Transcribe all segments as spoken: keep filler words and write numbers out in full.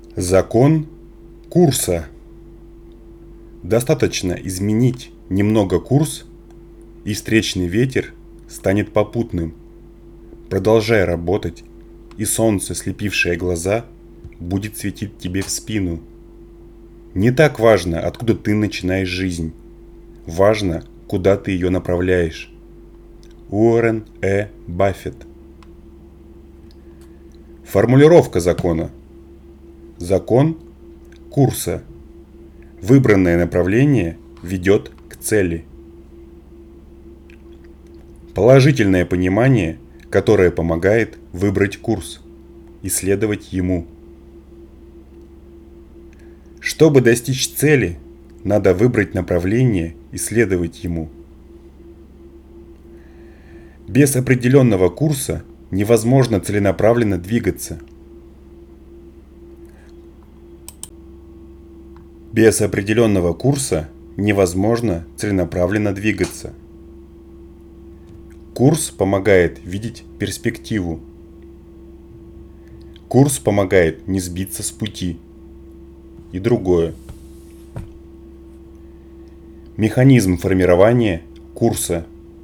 Закон курса. Достаточно изменить немного курс, и встречный ветер станет попутным. Продолжай работать, и солнце, слепившее глаза, будет светить тебе в спину. Не так важно, откуда ты начинаешь жизнь. Важно, куда ты ее направляешь. Уоррен Э. Баффет. Формулировка закона. Закон курса. Выбранное направление ведет к цели. Положительное понимание, которое помогает выбрать курс и следовать ему. Чтобы достичь цели, надо выбрать направление и следовать ему. Без определенного курса невозможно целенаправленно двигаться. Без определенного курса невозможно целенаправленно двигаться. Курс помогает видеть перспективу. Курс помогает не сбиться с пути. И другое. Механизм формирования курса.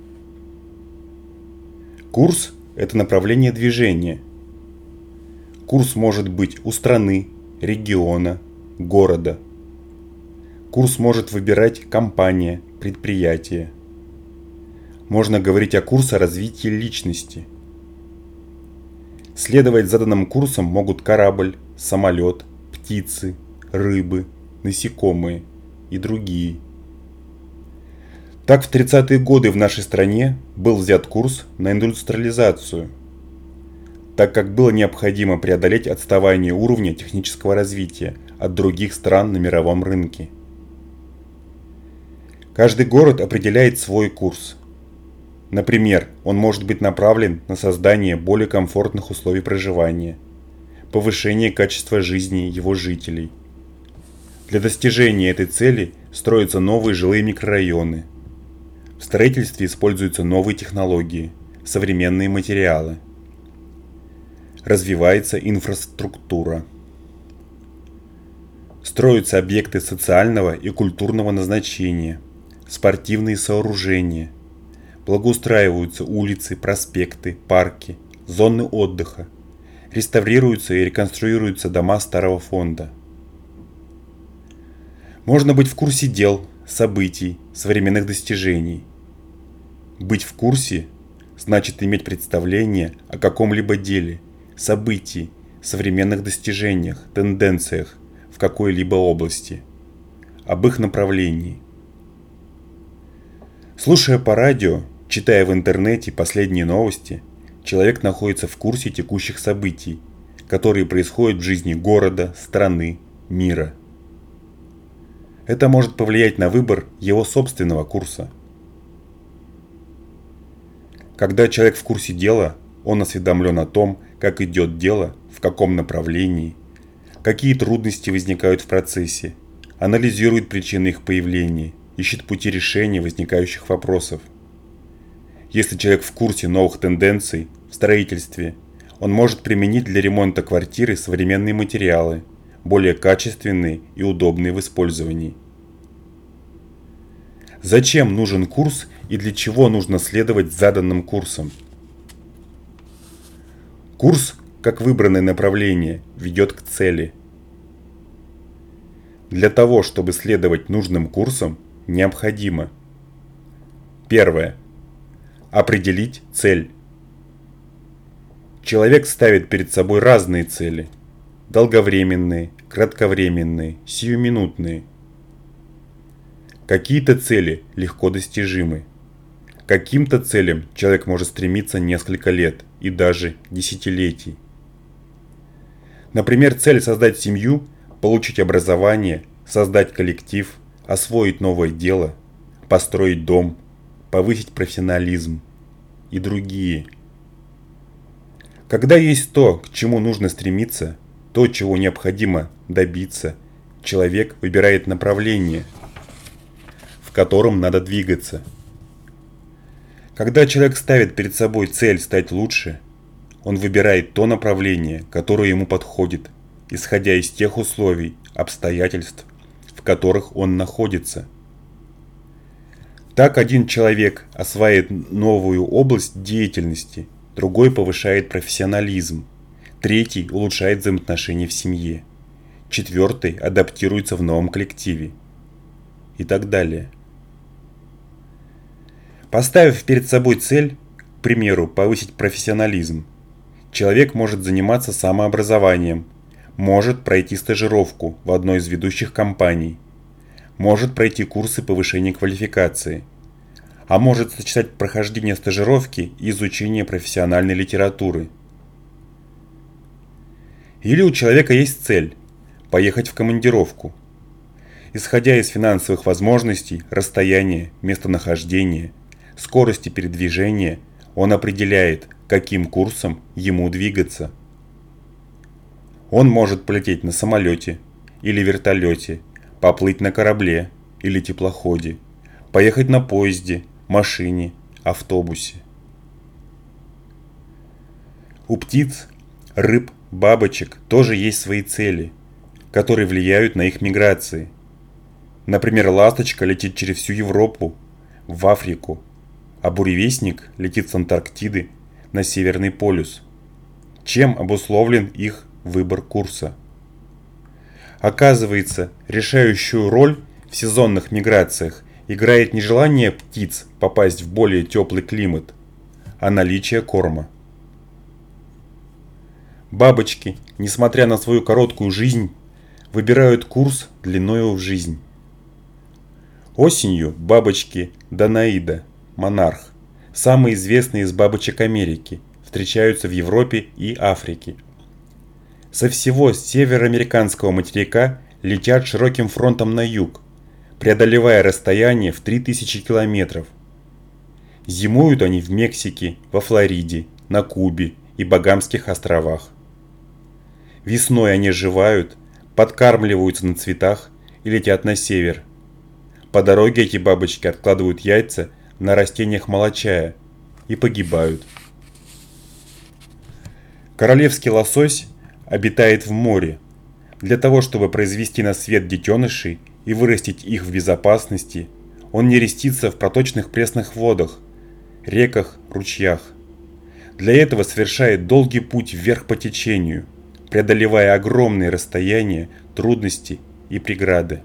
Курс – это направление движения. Курс может быть у страны, региона, города. Курс может выбирать компания, предприятие. Можно говорить о курсе развития личности. Следовать заданным курсам могут корабль, самолет, птицы, рыбы, насекомые и другие. Так в тридцатые годы в нашей стране был взят курс на индустриализацию, так как было необходимо преодолеть отставание уровня технического развития от других стран на мировом рынке. Каждый город определяет свой курс. Например, он может быть направлен на создание более комфортных условий проживания, повышение качества жизни его жителей. Для достижения этой цели строятся новые жилые микрорайоны. В строительстве используются новые технологии, современные материалы. Развивается инфраструктура. Строятся объекты социального и культурного назначения, спортивные сооружения. Благоустраиваются улицы, проспекты, парки, зоны отдыха. Реставрируются и реконструируются дома старого фонда. Можно быть в курсе дел, событий, современных достижений. Быть в курсе значит иметь представление о каком-либо деле, событии, современных достижениях, тенденциях в какой-либо области, об их направлении. Слушая по радио, читая в интернете последние новости, человек находится в курсе текущих событий, которые происходят в жизни города, страны, мира. Это может повлиять на выбор его собственного курса. Когда человек в курсе дела, он осведомлен о том, как идет дело, в каком направлении, какие трудности возникают в процессе, анализирует причины их появления, ищет пути решения возникающих вопросов. Если человек в курсе новых тенденций в строительстве, он может применить для ремонта квартиры современные материалы, более качественные и удобные в использовании. Зачем нужен курс и для чего нужно следовать заданным курсам? Курс, как выбранное направление, ведет к цели. Для того, чтобы следовать нужным курсам, необходимо: первое. Определить цель. Человек ставит перед собой разные цели: долговременные, кратковременные, сиюминутные. Какие-то цели легко достижимы. К каким-то целям человек может стремиться несколько лет и даже десятилетий. Например, цель создать семью, получить образование, создать коллектив, освоить новое дело, построить дом, повысить профессионализм и другие. Когда есть то, к чему нужно стремиться, то, чего необходимо добиться, человек выбирает направление, в котором надо двигаться. Когда человек ставит перед собой цель стать лучше, он выбирает то направление, которое ему подходит, исходя из тех условий, обстоятельств, в которых он находится. Так один человек осваивает новую область деятельности, другой повышает профессионализм, третий улучшает взаимоотношения в семье, четвертый адаптируется в новом коллективе и так далее. Поставив перед собой цель, к примеру, повысить профессионализм, человек может заниматься самообразованием, может пройти стажировку в одной из ведущих компаний, может пройти курсы повышения квалификации, а может сочетать прохождение стажировки и изучение профессиональной литературы. Или у человека есть цель – поехать в командировку. Исходя из финансовых возможностей, расстояния, местонахождения, скорости передвижения, он определяет, каким курсом ему двигаться. Он может полететь на самолете или вертолете, поплыть на корабле или теплоходе, поехать на поезде, машине, автобусе. У птиц, рыб, бабочек тоже есть свои цели, которые влияют на их миграции. Например, ласточка летит через всю Европу, в Африку, а буревестник летит с Антарктиды на Северный полюс. Чем обусловлен их выбор курса? Оказывается, решающую роль в сезонных миграциях играет не желание птиц попасть в более теплый климат, а наличие корма. Бабочки, несмотря на свою короткую жизнь, выбирают курс длиною в жизнь. Осенью бабочки Данаида, монарх, самые известные из бабочек Америки, встречаются в Европе и Африке. Со всего североамериканского материка летят широким фронтом на юг, преодолевая расстояние в три тысячи километров. Зимуют они в Мексике, во Флориде, на Кубе и Багамских островах. Весной они оживают, подкармливаются на цветах и летят на север. По дороге эти бабочки откладывают яйца на растениях молочая и погибают. Королевский лосось обитает в море. Для того, чтобы произвести на свет детенышей и вырастить их в безопасности, он нерестится в проточных пресных водах, реках, ручьях. Для этого совершает долгий путь вверх по течению, преодолевая огромные расстояния, трудности и преграды.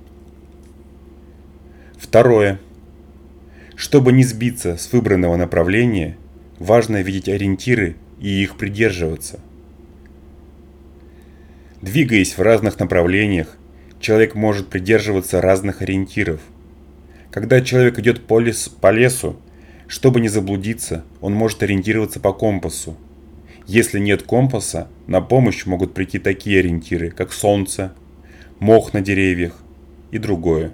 Второе. Чтобы не сбиться с выбранного направления, важно видеть ориентиры и их придерживаться. Двигаясь в разных направлениях, человек может придерживаться разных ориентиров. Когда человек идет по, лес, по лесу, чтобы не заблудиться, он может ориентироваться по компасу. Если нет компаса, на помощь могут прийти такие ориентиры, как солнце, мох на деревьях и другое.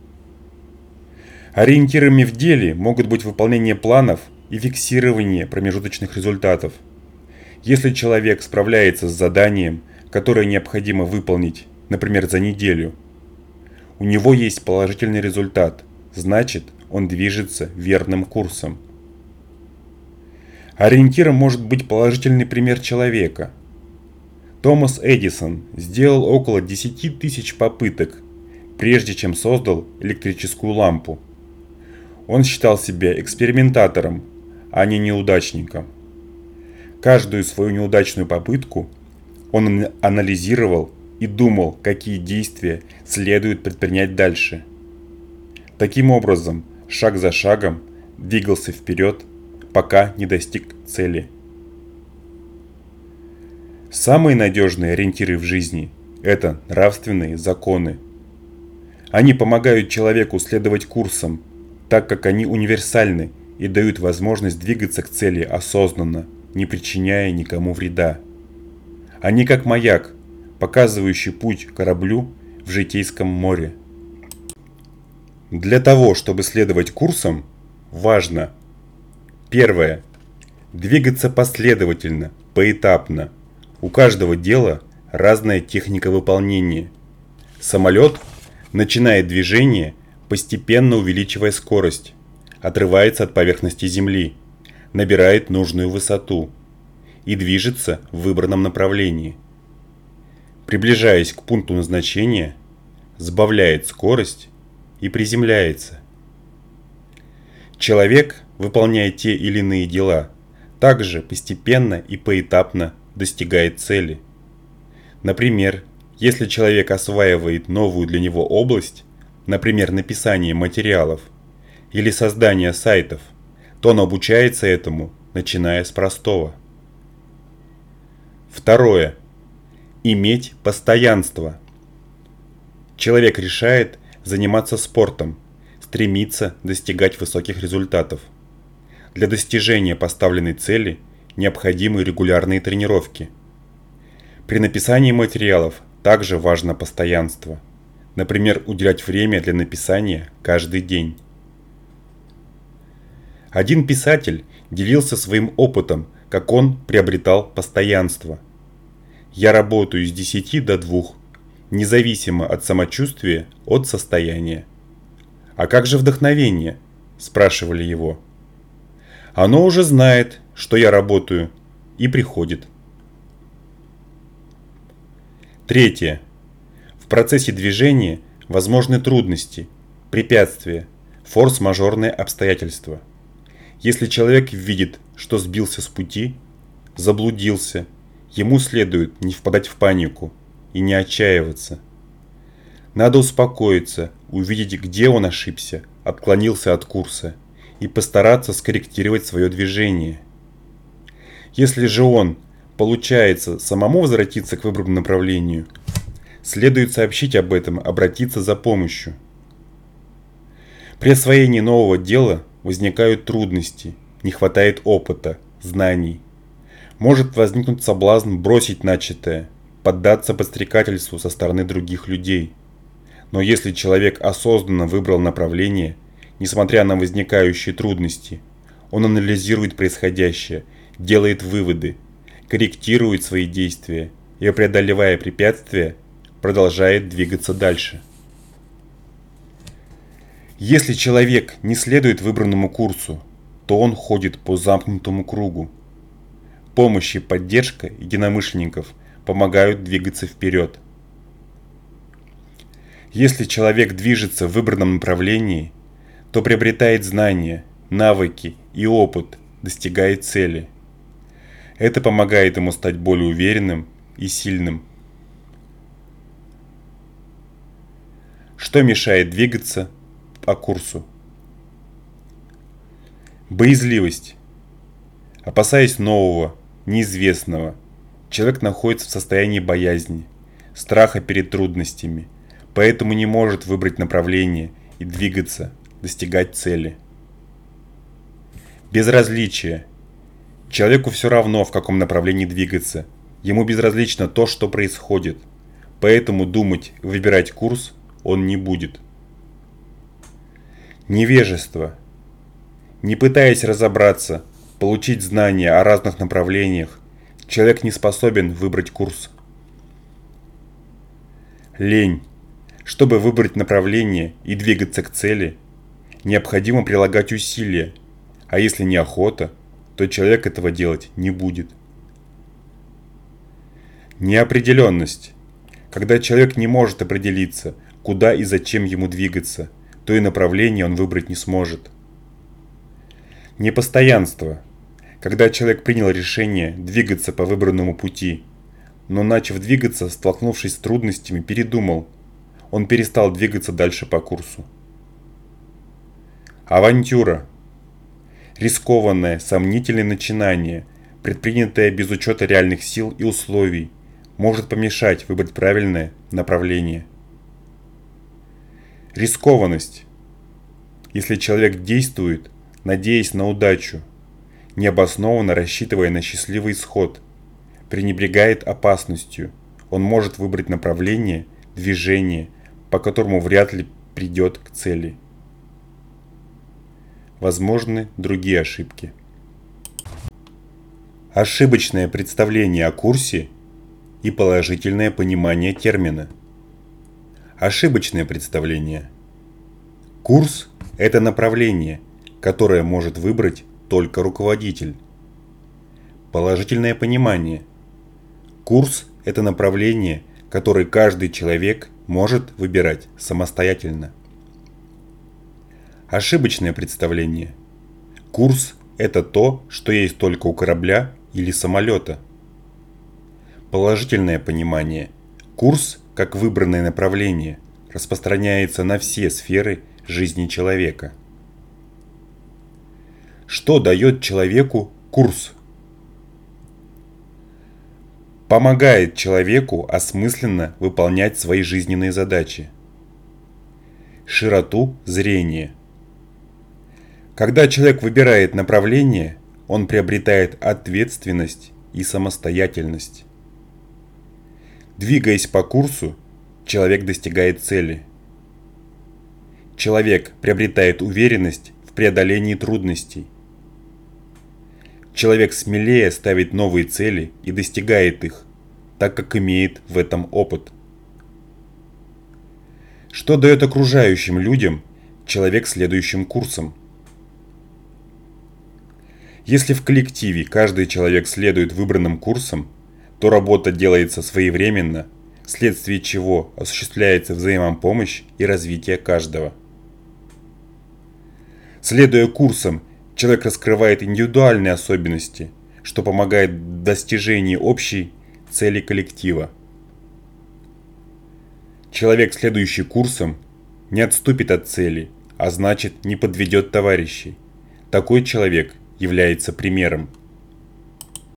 Ориентирами в деле могут быть выполнение планов и фиксирование промежуточных результатов. Если человек справляется с заданием, которое необходимо выполнить, например, за неделю, у него есть положительный результат, значит, он движется верным курсом. Ориентиром может быть положительный пример человека. Томас Эдисон сделал около десяти тысяч попыток, прежде чем создал электрическую лампу. Он считал себя экспериментатором, а не неудачником. Каждую свою неудачную попытку он анализировал и думал, какие действия следует предпринять дальше. Таким образом, шаг за шагом двигался вперед, пока не достиг цели. Самые надежные ориентиры в жизни – это нравственные законы. Они помогают человеку следовать курсам, так как они универсальны и дают возможность двигаться к цели осознанно, не причиняя никому вреда. Они как маяк, показывающий путь кораблю в житейском море. Для того, чтобы следовать курсам, важно: первое. Двигаться последовательно, поэтапно. У каждого дела разная техника выполнения. Самолет начинает движение, постепенно увеличивая скорость, отрывается от поверхности Земли, набирает нужную высоту и движется в выбранном направлении. приближаясь к пункту назначения, сбавляет скорость и приземляется. Человек, выполняя те или иные дела, также постепенно и поэтапно достигает цели. Например, если человек осваивает новую для него область, например, написание материалов или создание сайтов, то он обучается этому, начиная с простого. Второе. Иметь постоянство. Человек решает заниматься спортом, стремится достигать высоких результатов. Для достижения поставленной цели необходимы регулярные тренировки. При написании материалов также важно постоянство. Например, уделять время для написания каждый день. Один писатель делился своим опытом, как он приобретал постоянство. «Я работаю с десяти до двух, независимо от самочувствия, от состояния». «А как же вдохновение?» – спрашивали его. «Оно уже знает, что я работаю, и приходит». Третье. В процессе движения возможны трудности, препятствия, форс-мажорные обстоятельства. Если человек видит, что сбился с пути, заблудился, ему следует не впадать в панику и не отчаиваться. Надо успокоиться, увидеть, где он ошибся, отклонился от курса и постараться скорректировать свое движение. Если же он получается самому возвратиться к выбранному направлению, следует сообщить об этом, обратиться за помощью. При освоении нового дела возникают трудности, не хватает опыта, знаний. Может возникнуть соблазн бросить начатое, поддаться подстрекательству со стороны других людей. Но если человек осознанно выбрал направление, несмотря на возникающие трудности, он анализирует происходящее, делает выводы, корректирует свои действия и, преодолевая препятствия, продолжает двигаться дальше. Если человек не следует выбранному курсу, то он ходит по замкнутому кругу. Помощь и поддержка единомышленников помогают двигаться вперед. Если человек движется в выбранном направлении, то приобретает знания, навыки и опыт, достигает цели. Это помогает ему стать более уверенным и сильным. Что мешает двигаться по курсу? Боязливость. Опасаясь нового, неизвестного, человек находится в состоянии боязни, страха перед трудностями, поэтому не может выбрать направление и двигаться, достигать цели. Безразличие. Человеку все равно, в каком направлении двигаться, ему безразлично то, что происходит, поэтому думать, выбирать курс он не будет. Невежество. Не пытаясь разобраться, получить знания о разных направлениях, человек не способен выбрать курс. Лень. Чтобы выбрать направление и двигаться к цели, необходимо прилагать усилия, а если неохота, то человек этого делать не будет. Неопределенность. Когда человек не может определиться, куда и зачем ему двигаться, то и направление он выбрать не сможет. Непостоянство. Когда человек принял решение двигаться по выбранному пути, но начав двигаться, столкнувшись с трудностями, передумал. Он перестал двигаться дальше по курсу. Авантюра. Рискованное, сомнительное начинание, предпринятое без учета реальных сил и условий, может помешать выбрать правильное направление. Рискованность. Если человек действует, надеясь на удачу, необоснованно рассчитывая на счастливый исход, пренебрегает опасностью, он может выбрать направление, движение, по которому вряд ли придет к цели. Возможны другие ошибки. Ошибочное представление о курсе и положительное понимание термина. Ошибочное представление. Курс – это направление, которое может выбрать только руководитель. Положительное понимание. Курс – это направление, который каждый человек может выбирать самостоятельно. Ошибочное представление. Курс – это то, что есть только у корабля или самолета. Положительное понимание. Курс, как выбранное направление, распространяется на все сферы жизни человека. Что дает человеку курс? Помогает человеку осмысленно выполнять свои жизненные задачи. Широту зрения. Когда человек выбирает направление, он приобретает ответственность и самостоятельность. Двигаясь по курсу, человек достигает цели. Человек приобретает уверенность в преодолении трудностей. Человек смелее ставит новые цели и достигает их, так как имеет в этом опыт. Что дает окружающим людям человек следующим курсом? Если в коллективе каждый человек следует выбранным курсам, то работа делается своевременно, вследствие чего осуществляется взаимопомощь и развитие каждого. Следуя курсам, человек раскрывает индивидуальные особенности, что помогает в достижении общей цели коллектива. Человек, следующий курсом, не отступит от цели, а значит не подведет товарищей. Такой человек является примером.